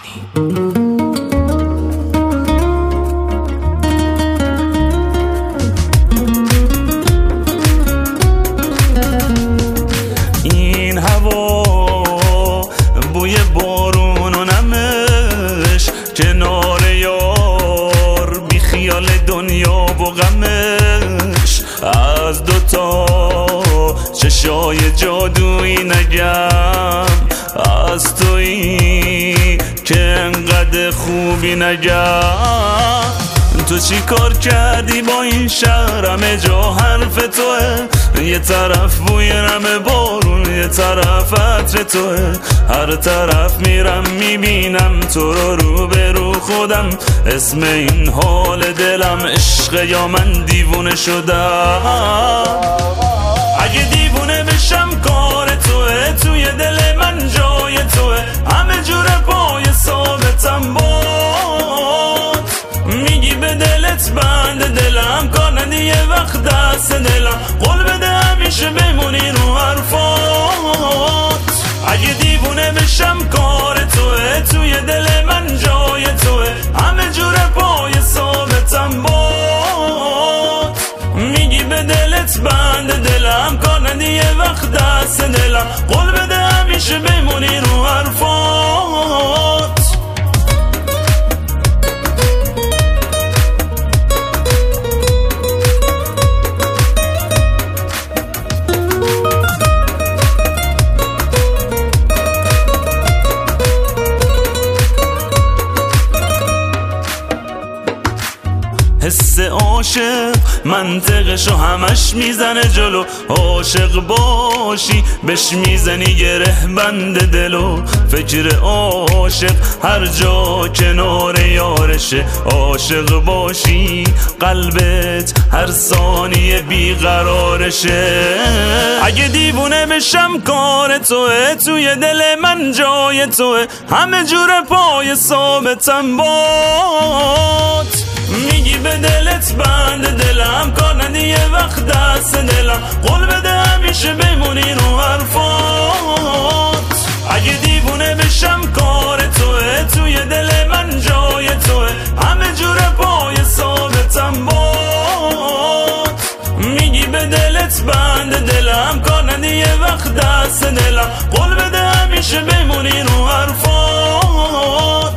این هوا بوی بارون و نمش، کنار یار بی خیال دنیا و غمش. از دوتا چشای جادویی نگم، از تویی که انقدر خوبی نگم. تو چی کار کردی با این شهر؟ همه جا حرف توه، یه طرف بوی نم بارون، یه طرف عطر توه. هر طرف میرم میبینم تو رو به رو خودم. اسم این حال دلم عشق یا من دیوونه شدم؟ اگه دیوونه بشم کار توه، توی دل من جای توه. همه جور پای ثابتم باد، میگی به دلت بند دلم، کار ندی یه وقت دست دلم. قول بده همیشه بمونی رو حرفات. اگه دیوونه بشم کار توه، توی دل من جای توه. همه جور پای ثابتم باد، میگی به دلت بند دلم، کار ندی یه وقت دست دلم. قول بده همیشه بمونی رو حرفات. حس عاشق منطقشو همش میزنه جلو. عاشق باشی بهش میزنی گره بند دلو. فکر عاشق هر جا کنار یارشه. عاشق باشی قلبت هر ثانیه بیقرارشه. اگه دیوونه بشم کار توه، توی دل من جای توه. همه جور پای ثابتم باد، میگی به دلت بند دلم، کار ندی یه وقت دست دلم. قول بده همیشه بمونی رو حرفات. اگه دیوونه بشم کار توه، توی دل من جای توه. همه جور پای ثابتم باد، میگی به دلت بند دلم، کار ندی یه وقت دست دلم. قول بده همیشه بمونی رو حرفات.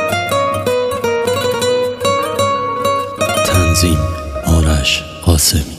تنظیم آرش قاسمی.